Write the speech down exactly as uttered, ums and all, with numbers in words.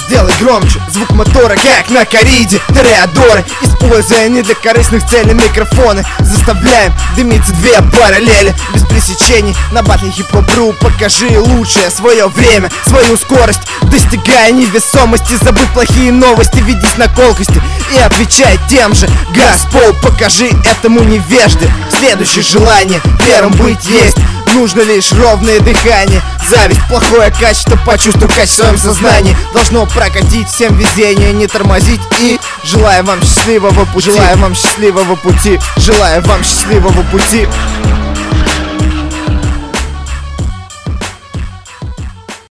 Сделай громче звук мотора, как на корриде Тореадоры, используя не для корыстных целей микрофоны. Заставляем дымиться две параллели без пресечений. На батле хип-хоп.ру покажи лучшее свое время, свою скорость, достигая невесомости. Забудь плохие новости, ведись на колкости и отвечай тем же. Госпол, покажи этому невежде следующее желание. Первым быть есть нужно лишь ровное дыхание. Зависть, плохое качество, почувствуй качество в своем сознании. Должно прокатить всем везение, не тормозить. И желаю вам счастливого пути, желаю вам счастливого пути, желаю вам счастливого пути.